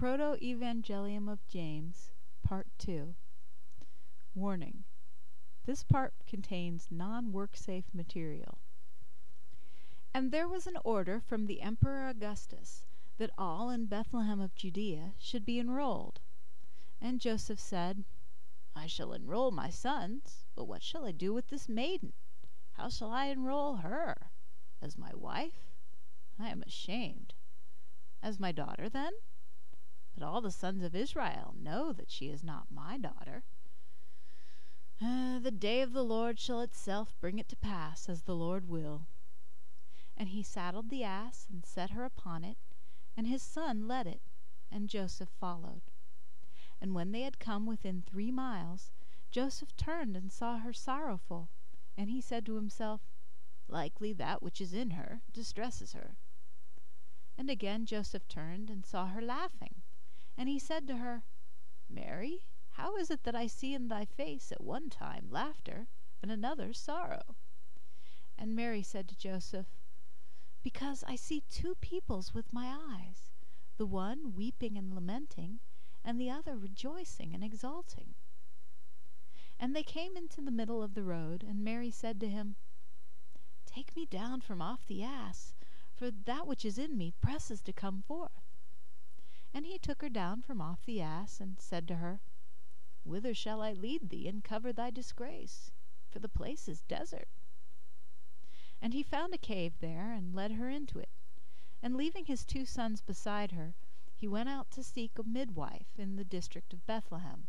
Proto-Evangelium of James, Part 2. Warning: this part contains non-work-safe material. And there was an order from the Emperor Augustus that all in Bethlehem of Judea should be enrolled. And Joseph said, I shall enroll my sons, but what shall I do with this maiden? How shall I enroll her? As my wife? I am ashamed. As my daughter, then? But all the sons of Israel know that she is not my daughter. The day of the Lord shall itself bring it to pass, as the Lord will. And he saddled the ass, and set her upon it, and his son led it, and Joseph followed. And when they had come within 3 miles, Joseph turned and saw her sorrowful, and he said to himself, Likely that which is in her distresses her. And again Joseph turned and saw her laughing, and he said to her, Mary, how is it that I see in thy face at one time laughter, and another sorrow? And Mary said to Joseph, Because I see 2 peoples with my eyes, the one weeping and lamenting, and the other rejoicing and exulting. And they came into the middle of the road, and Mary said to him, Take me down from off the ass, for that which is in me presses to come forth. And he took her down from off the ass, and said to her, Whither shall I lead thee, and cover thy disgrace? For the place is desert. And he found a cave there, and led her into it. And leaving his 2 sons beside her, he went out to seek a midwife in the district of Bethlehem.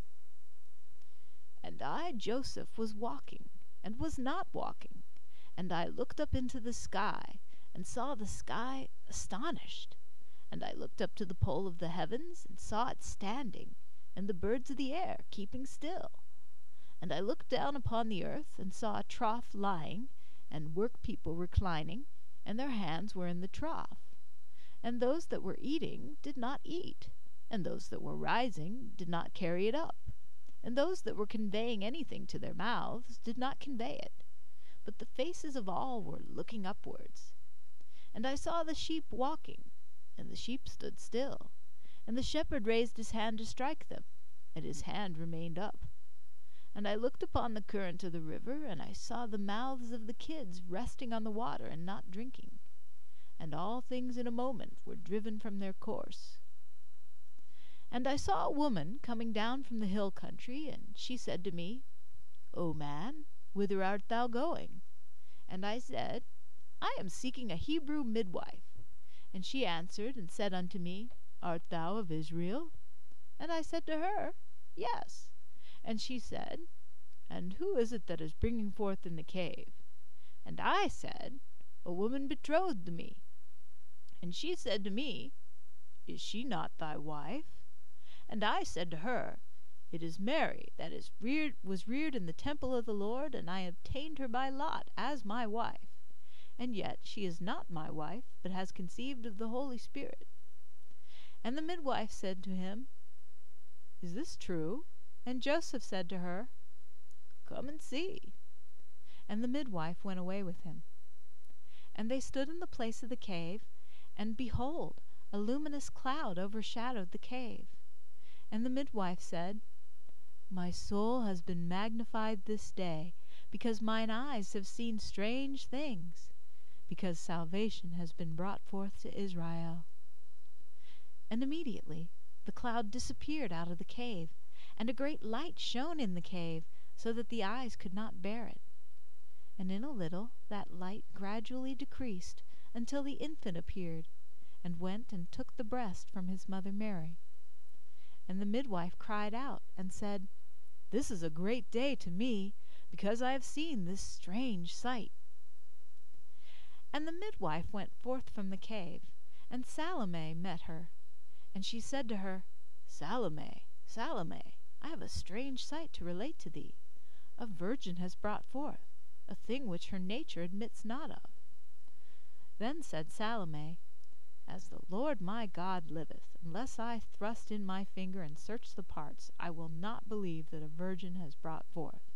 And I, Joseph, was walking, and was not walking, and I looked up into the sky, and saw the sky astonished. And I looked up to the pole of the heavens, and saw it standing, and the birds of the air keeping still. And I looked down upon the earth, and saw a trough lying, and workpeople reclining, and their hands were in the trough. And those that were eating did not eat, and those that were rising did not carry it up, and those that were conveying anything to their mouths did not convey it, but the faces of all were looking upwards. And I saw the sheep walking, and the sheep stood still, and the shepherd raised his hand to strike them, and his hand remained up. And I looked upon the current of the river, and I saw the mouths of the kids resting on the water and not drinking, and all things in a moment were driven from their course. And I saw a woman coming down from the hill country, and she said to me, O man, whither art thou going? And I said, I am seeking a Hebrew midwife. And she answered and said unto me, Art thou of Israel? And I said to her, Yes. And she said, And who is it that is bringing forth in the cave? And I said, A woman betrothed to me. And she said to me, Is she not thy wife? And I said to her, It is Mary that was reared in the temple of the Lord, and I obtained her by lot as my wife. And yet she is not my wife, but has conceived of the Holy Spirit. And the midwife said to him, Is this true? And Joseph said to her, Come and see. And the midwife went away with him. And they stood in the place of the cave, and behold, a luminous cloud overshadowed the cave. And the midwife said, My soul has been magnified this day, because mine eyes have seen strange things, because salvation has been brought forth to Israel. And immediately the cloud disappeared out of the cave, and a great light shone in the cave, so that the eyes could not bear it. And in a little that light gradually decreased, until the infant appeared, and went and took the breast from his mother Mary. And the midwife cried out, and said, This is a great day to me, because I have seen this strange sight. And the midwife went forth from the cave, and Salome met her. And she said to her, Salome, Salome, I have a strange sight to relate to thee. A virgin has brought forth, a thing which her nature admits not of. Then said Salome, As the Lord my God liveth, unless I thrust in my finger and search the parts, I will not believe that a virgin has brought forth.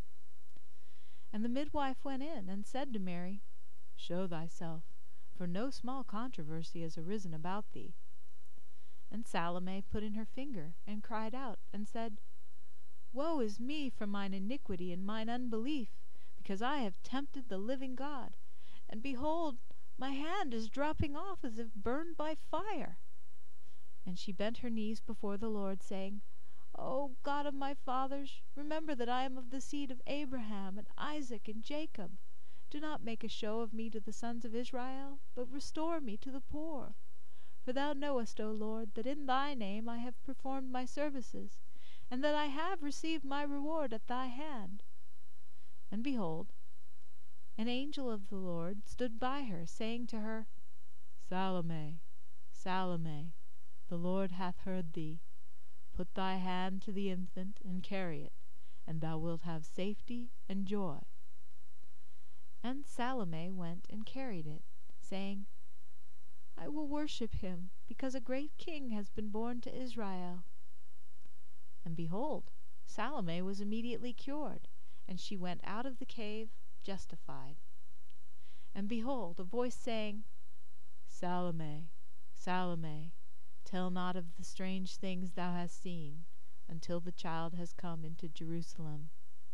And the midwife went in, and said to Mary, Show thyself, for no small controversy has arisen about thee. And Salome put in her finger, and cried out, and said, Woe is me for mine iniquity and mine unbelief, because I have tempted the living God, and behold, my hand is dropping off as if burned by fire. And she bent her knees before the Lord, saying, O God of my fathers, remember that I am of the seed of Abraham and Isaac and Jacob. Do not make a show of me to the sons of Israel, but restore me to the poor. For thou knowest, O Lord, that in thy name I have performed my services, and that I have received my reward at thy hand. And behold, an angel of the Lord stood by her, saying to her, Salome, Salome, the Lord hath heard thee. Put thy hand to the infant, and carry it, and thou wilt have safety and joy. And Salome went and carried it, saying, I will worship him, because a great king has been born to Israel. And behold, Salome was immediately cured, and she went out of the cave justified. And behold, a voice saying, Salome, Salome, tell not of the strange things thou hast seen, until the child has come into Jerusalem.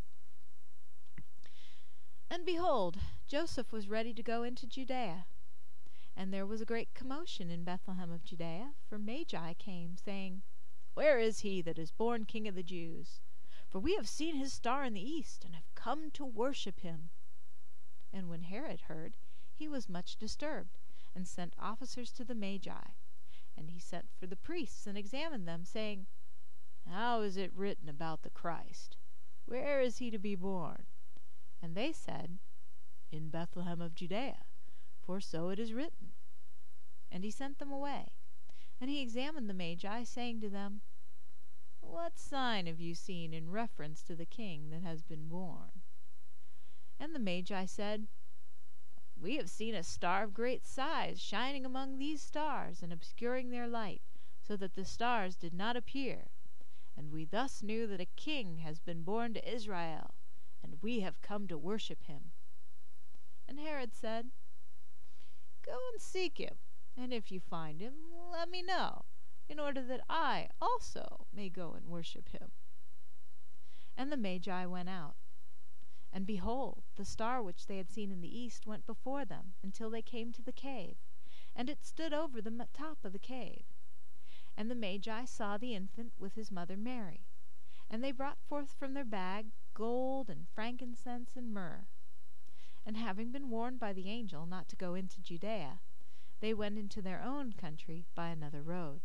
And behold, Joseph was ready to go into Judea. And there was a great commotion in Bethlehem of Judea, for Magi came, saying, Where is he that is born King of the Jews? For we have seen his star in the east, and have come to worship him. And when Herod heard, he was much disturbed, and sent officers to the Magi. And he sent for the priests, and examined them, saying, How is it written about the Christ? Where is he to be born? And they said, In Bethlehem of Judea, for so it is written. And he sent them away. And he examined the Magi, saying to them, What sign have you seen in reference to the king that has been born? And the Magi said, We have seen a star of great size shining among these stars, and obscuring their light, so that the stars did not appear. And we thus knew that a king has been born to Israel, and we have come to worship him. And Herod said, Go and seek him, and if you find him, let me know, in order that I also may go and worship him. And the Magi went out. And behold, the star which they had seen in the east went before them, until they came to the cave, and it stood over the top of the cave. And the Magi saw the infant with his mother Mary, and they brought forth from their bag gold and frankincense and myrrh. And having been warned by the angel not to go into Judea, they went into their own country by another road.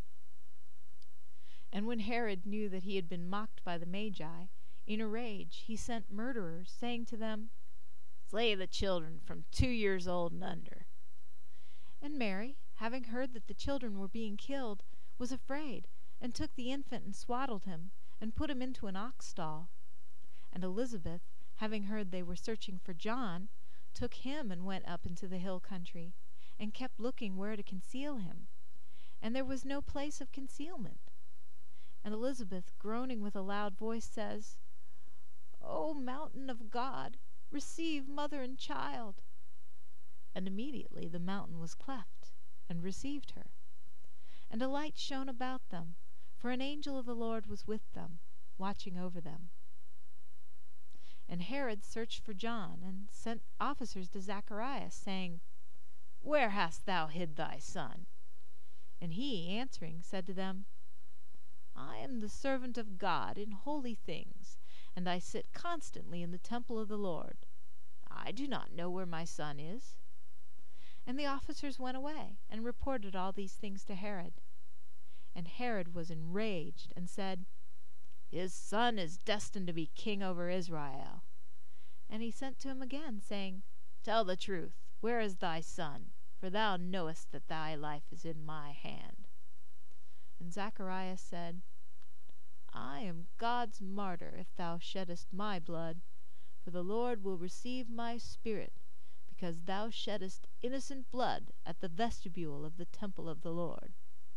And when Herod knew that he had been mocked by the Magi, in a rage he sent murderers, saying to them, Slay the children from 2 years old and under. And Mary, having heard that the children were being killed, was afraid, and took the infant and swaddled him, and put him into an ox stall. And Elizabeth, having heard they were searching for John, took him and went up into the hill country, and kept looking where to conceal him. And there was no place of concealment. And Elizabeth, groaning with a loud voice, says, O mountain of God, receive mother and child. And immediately the mountain was cleft, and received her. And a light shone about them, for an angel of the Lord was with them, watching over them. And Herod searched for John, and sent officers to Zacharias, saying, Where hast thou hid thy son? And he, answering, said to them, I am the servant of God in holy things, and I sit constantly in the temple of the Lord. I do not know where my son is. And the officers went away, and reported all these things to Herod. And Herod was enraged, and said, His son is destined to be king over Israel. And he sent to him again, saying, Tell the truth, where is thy son? For thou knowest that thy life is in my hand. And Zacharias said, I am God's martyr if thou sheddest my blood, for the Lord will receive my spirit, because thou sheddest innocent blood at the vestibule of the temple of the Lord.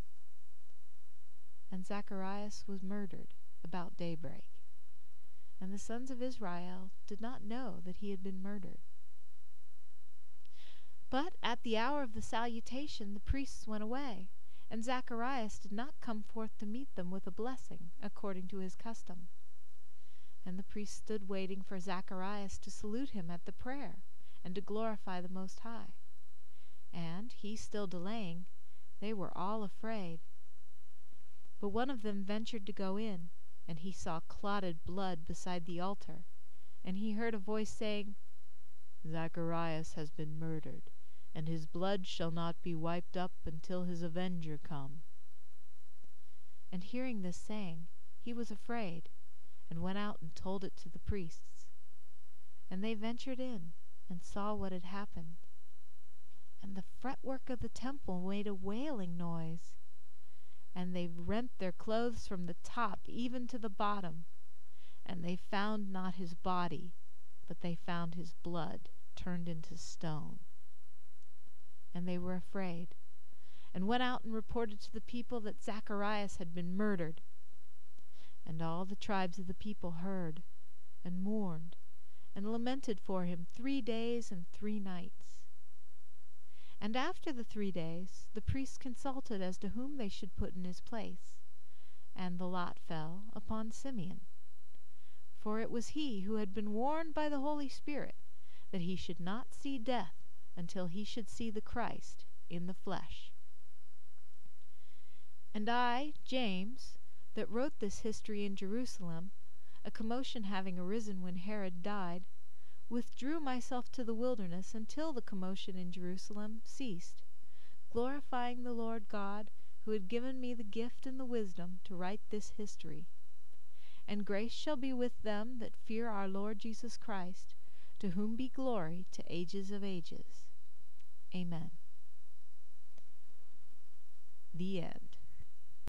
And Zacharias was murdered about daybreak, and the sons of Israel did not know that he had been murdered. But at the hour of the salutation the priests went away, and Zacharias did not come forth to meet them with a blessing, according to his custom. And the priest stood waiting for Zacharias to salute him at the prayer, and to glorify the Most High. And, he still delaying, they were all afraid. But one of them ventured to go in, and he saw clotted blood beside the altar, and he heard a voice saying, "Zacharias has been murdered, and his blood shall not be wiped up until his avenger come." And hearing this saying, he was afraid, and went out and told it to the priests. And they ventured in, and saw what had happened. And the fretwork of the temple made a wailing noise, and they rent their clothes from the top even to the bottom, and they found not his body, but they found his blood turned into stone. And they were afraid, and went out and reported to the people that Zacharias had been murdered. And all the tribes of the people heard, and mourned, and lamented for him 3 days and 3 nights. And after the 3 days the priests consulted as to whom they should put in his place, and the lot fell upon Simeon. For it was he who had been warned by the Holy Spirit that he should not see death until he should see the Christ in the flesh. And I, James, that wrote this history in Jerusalem, a commotion having arisen when Herod died, withdrew myself to the wilderness until the commotion in Jerusalem ceased, glorifying the Lord God, who had given me the gift and the wisdom to write this history. And grace shall be with them that fear our Lord Jesus Christ, to whom be glory to ages of ages. Amen. The end.